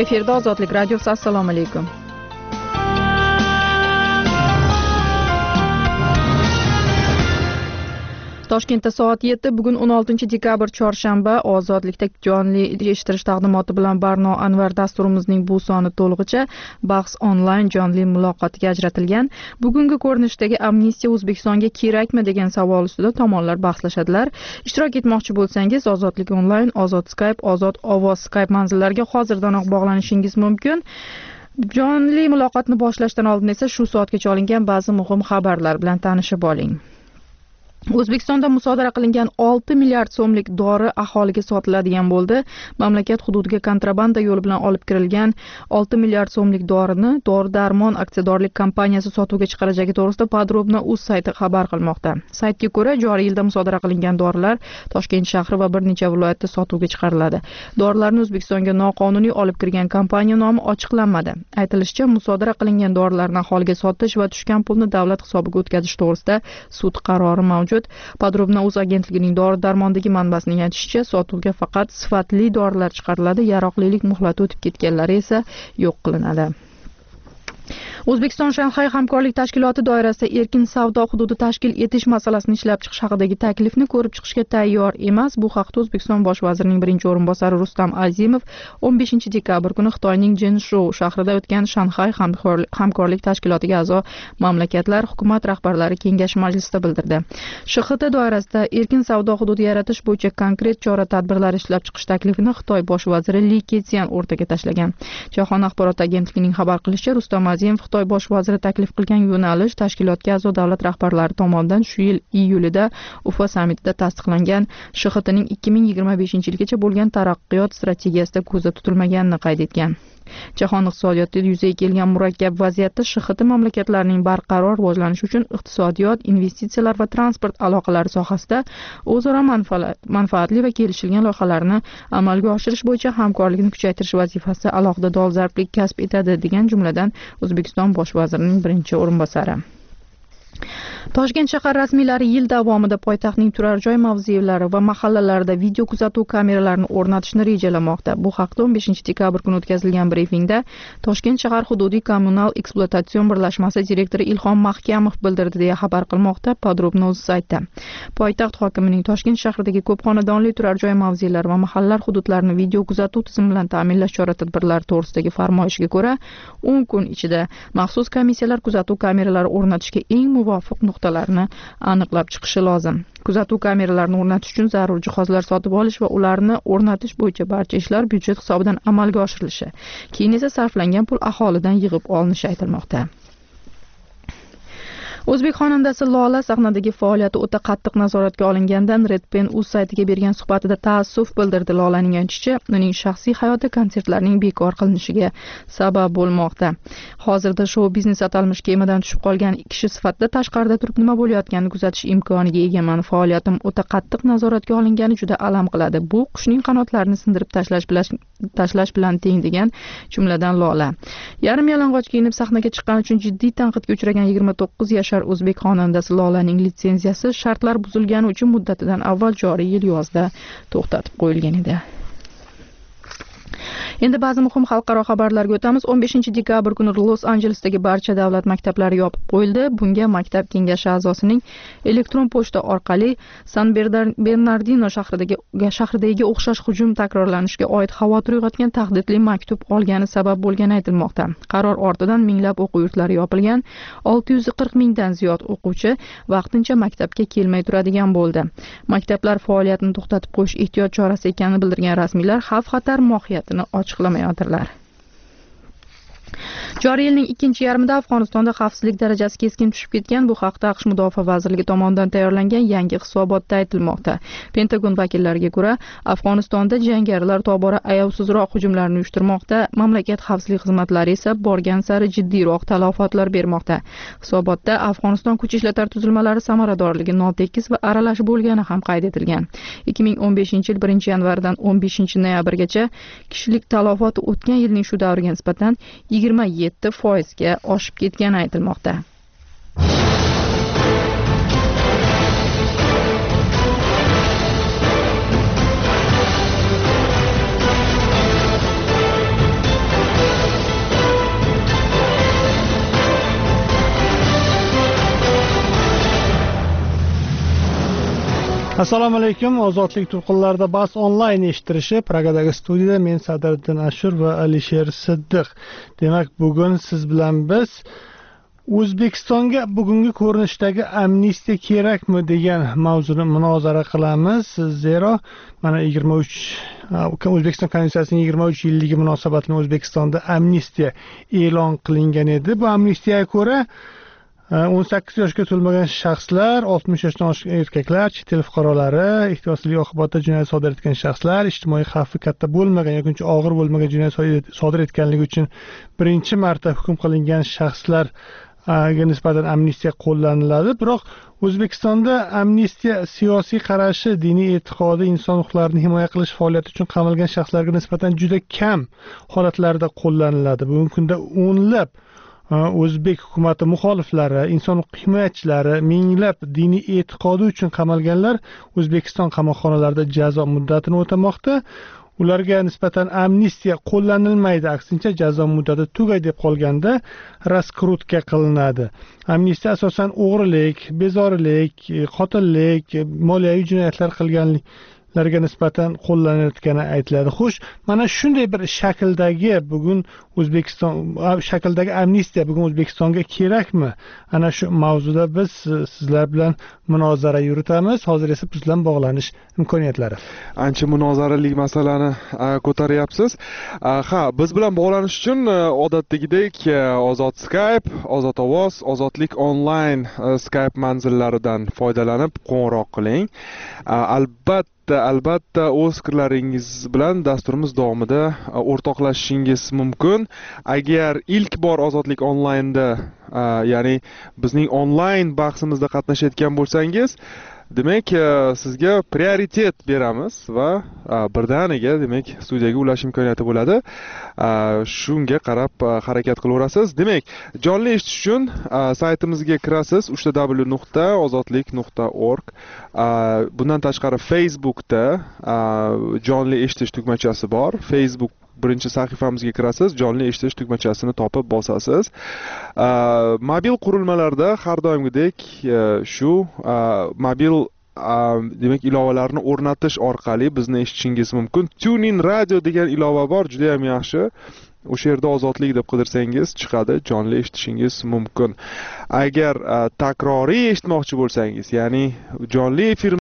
Efirda Ozodlik radiosi. Assalomu alaykum. Toshkentda soat 7, bugun 16-dekabr chorshanba. Ozodlikda jonli eshittirish taqdimoti bilan Barno Anvar dasturimizning bu soni to'lig'icha bahs onlayn jonli muloqotiga ajratilgan. Bugungi ko'rinishdagi amnistiya O'zbekistonga kerakmi degan savol ustida tomonlar bahslashadilar. Ishtirok etmoqchi bo'lsangiz, Ozodlik onlayn, Ozod Skype, Ozod ovoz Skype manzillariga hozirdanoq bog'lanishingiz mumkin. Jonli muloqotni boshlashdan oldin esa shu soatgacha olingan ba'zi muhim xabarlar bilan tanishib oling. O'zbekistonda musodara qilingan 6 milliard so'mlik dori aholiga sotiladigan bo'ldi. Mamlakat hududiga kontrabanda yo'li bilan olib kirilgan 6 milliard so'mlik dorini Dori-darmon aksiyadorlik kompaniyasi sotuvga chiqarajagi to'g'risida Podrobno.uz sayti xabar qilmoqda. Saytga ko'ra, joriy yilda musodara qilingan dorilar Toshkent shahri va bir necha viloyatda sotuvga chiqariladi. Dorilarni O'zbekistonga noqonuniy olib kirgan kompaniya nomi ochiqlanmadi. Aytilishicha, musodara qilingan dorilarni aholiga sotish va tushgan pulni davlat hisobiga o'tkazish to'g'risida sud qarori mavjud. Podrobno.uz agentligining dori-darmondagi manbasining aytishicha, sotuvga faqat sifatli dorilar chiqariladi, yaroqlilik muhlati o'tib ketganlari esa yo'q qilinadi. O'zbekiston-Shanxay hamkorlik tashkiloti doirasida erkin savdo hududi tashkil etish masalasini ishlab chiqish haqidagi taklifni ko'rib chiqishga tayyor emas. Bu haqda O'zbekiston bosh vazirining birinchi o'rinbosari Rustam Azimov 15-dekabr kuni Xitoyning Jenshou shahrida o'tgan Shanxay hamkorlik tashkilotiga a'zo mamlakatlar hukumat rahbarlari kengashi majlisida bildirdi. SHT doirasida erkin savdo hududi yaratish bo'yicha konkret chora-tadbirlar ishlab chiqish taklifini Xitoy bosh vaziri Li Keqian o'rtaga tashlagan. Jahon axborot agentligining xabar qilishicha, Rustam Azimov Xitoy bosh vaziri taklif qilgan yo'nalish tashkilotga a'zo davlat rahbarlari tomonidan shu yil iyulida Ufa sammitida tasdiqlangan SHTning 2025-yilgacha bo'lgan taraqqiyot strategiyasida ko'zda tutilmaganini qayd etgan. Jahon iqtisodiyotida yuzaga kelgan murakkab vaziyatda SHT mamlakatlarining barqaror rivojlanishi uchun iqtisodiyot, investitsiyalar va transport aloqalari sohasida o'zaro manfaatli va kelishilgan loyihalarni amalga oshirish bo'yicha hamkorlikni kuchaytirish vazifasi alohida dolzarblik kasb etadi, degan jumladan O'zbekiston bosh vazirining birinchi o'rinbosari. Toshkent shahar rasmiylari yil davomida poytaxtning turar joy mavzelari va mahallalarida video kuzatuv kameralarini o'rnatishni rejalamoqda. Bu haqda 15-dekabr kuni o'tkazilgan brifingda Toshkent shahar hududiy kommunal ekspluatatsion birlashmasi direktori Ilhom Mahkamov bildirdi, deya xabar qilmoqda Podrobno.uz sayti. Poytaxt hokimining Toshkent shahridagi ko'p xonadonli turar joy mavzelari va mahallalar hududlarini video kuzatuv tizimi bilan ta'minlash chora-tadbirlari to'g'risidagi farmoyishiga ko'ra, 10 kun ichida maxsus komissiyalar kuzatuv kameralari o'rnatishga eng muvofiq nuqtalarni aniqlab chiqishi lozim. Kuzatuv kameralarini o'rnatish uchun zarur jihozlar sotib olish va ularni o'rnatish bo'yicha barcha ishlar byudjet hisobidan amalga oshirilishi, keyin esa sarflangan pul aholidan yig'ib olinishi aytilmoqda. O'zbek xonandasi Lola sahnadagi faoliyati o'ta qattiq nazoratga olingandan Redpen.uz saytiga bergan suhbatida taassuf bildirdi. Lolaning aytishicha, uning shaxsiy hayoti konsertlarning bekor qilinishiga sabab bo'lmoqda. Hozirda shou biznes atalmish kemadan tushib qolgan kishi sifatida tashqarida turib nima bo'layotganini kuzatish imkoniga egaman. Faoliyatim o'ta qattiq nazoratga olingani juda alam qiladi. Bu qushning qanotlarini sindirib tashlash bilan teng, degan jumladan Lola. Yarim yalang'och kiyinib sahnaga chiqqani uchun jiddiy tanqidga uchragan 29 yashar o'zbek xonandasi Lolaning litsenziyasi shartlar buzilgani uchun muddatidan avval joriy yil yozda to'xtatib qo'yilgan edi. Endi ba'zi muhim xalqaro xabarlarga o'tamiz. 15-dekabr kuni Los-Anjelesdagi barcha davlat maktablari yopib qo'yildi. Bunga maktab kengashi a'zosining elektron pochta orqali San Bernardino shahridagi o'xshash hujum takrorlanishiga oid xavotir uyg'otgan tahdidli maktub olgani sabab bo'lgani aytilmoqda. Qaror ortidan minglab o'quv yurtlari yopilgan, 640 mingdan ziyod o'quvchi vaqtincha maktabga kelmay turadigan bo'ldi. Maktablar faoliyatini to'xtatib qo'yish ehtiyot chorasi ekanini bildirgan rasmiylar xavf-xatar mohiyatini ochiqlamayotirlar. Joriy yilning ikkinchi yarmida Afg'onistonda xavfsizlik darajasi keskin tushib ketgan. Bu haqda AQSh Mudofaa vazirligi tomonidan tayyorlangan yangi hisobotda aytilmoqda. Pentagon vakillariga ko'ra, Afg'onistonda jangarilar tobora ayovsizroq hujumlarni uyushtirmoqda. Mamlakat xavfsizlik xizmatlari esa borgan sari jiddiyroq talafotlar bermoqda. Hisobotda Afg'oniston kuch ishlatar tuzilmalari samaradorligi notekis va aralash bo'lgani ham qayd etilgan. 2015-yil 1-yanvardan 15-noyabrgacha kishilik talafot o'tgan yilning shu davriga nisbatan 27% oshib ketgani aytilmoqda. Assalomu alaykum. Ozodlik to'lqinlarida bas onlayn eshittirishi Pragadagi studiyada men Sadriddin Ashur va Alisher Siddiq. Demak, bugun siz bilan biz O'zbekistonga bugungi ko'rinishdagi amnistiya kerakmi degan mavzuni munozara qilamiz. Zero mana 23 O'zbekiston Konstitutsiyasining 23 yilligi munosabati bilan O'zbekistonda amnistiya e'lon qilingan edi. Bu amnistiyaga ko'ra 18 yoshga to'lmagan shaxslar, 60 yoshdan oshgan erkaklar, chet el fuqarolari, ehtiyotsizlik oqibatida jinoyat sodir etgan shaxslar, ijtimoiy xavfi katta bo'lmagan yoki og'ir bo'lmagan jinoyat sodir etganligi uchun birinchi marta hukm qilingan shaxslarga nisbatan amnistiya qo'llaniladi. Biroq O'zbekistonda amnistiya siyosiy qarashi, diniy e'tiqodi, inson huquqlarini himoya qilish faoliyati uchun qamalgan shaxslarga nisbatan juda kam holatlarda qo'llaniladi. Bugungi kunda o'nlab o'zbek hukumati muxoliflari, inson huquq himoyachilari, minglab diniy e'tiqodi uchun qamalganlar O'zbekiston qamoqxonalarida jazo muddatini o'tamoqda. Ularga nisbatan amnistiya qo'llanilmaydi, aksincha jazo muddati tugay deb qolganda raskrutka qilinadi. Amnistiya asosan o'g'rilik, bezorilik, qotillik, moliyaviy jinoyatlar qilganlarga nisbatan qo'llanayotgani aytiladi. Xo'sh, mana shunday bir shakldagi amnistiya bugun O'zbekistonga kerakmi? Ana shu mavzuda biz sizlar bilan munozara yuritamiz. Hozir esa biz bilan bog'lanish imkoniyatlari. Ancha munozaralik masalani ko'taryapsiz. Biz bilan bog'lanish uchun odatdagidek Ozod Skype, Ozod ovoz, Ozodlik onlayn Skype manzillaridan foydalanib qo'ng'iroq qiling. Albatta o'z fikrlaringiz bilan dasturimiz davomida o'rtoqlashishingiz mumkin. Agar ilk bor Ozodlik onlaynda, ya'ni bizning onlayn bahsimizda qatnashayotgan bo'lsangiz, demak sizga prioritet beramiz va birdaniga demak studiyaga ulash imkoniyati bo'ladi. Shunga qarab harakat qilaverasiz. Demak, jonli eshitish uchun saytimizga kirasiz, www.ozodlik.org. Bundan tashqari Facebookda jonli eshitish tugmachasi bor. Facebook birinchi sahifamizga kirasiz, jonli eshitish tugmachasini topib bosasiz. Mobil qurilmalarda har doimgidek shu mobil demak ilovalarni o'rnatish orqali bizni eshitishingiz mumkin. TuneIn Radio degan ilova bor, juda ham yaxshi. O'sha yerda ozodlik deb qidirsangiz chiqadi, jonli eshitishingiz mumkin. Agar takroriy eshitmoqchi bo'lsangiz, ya'ni jonli efir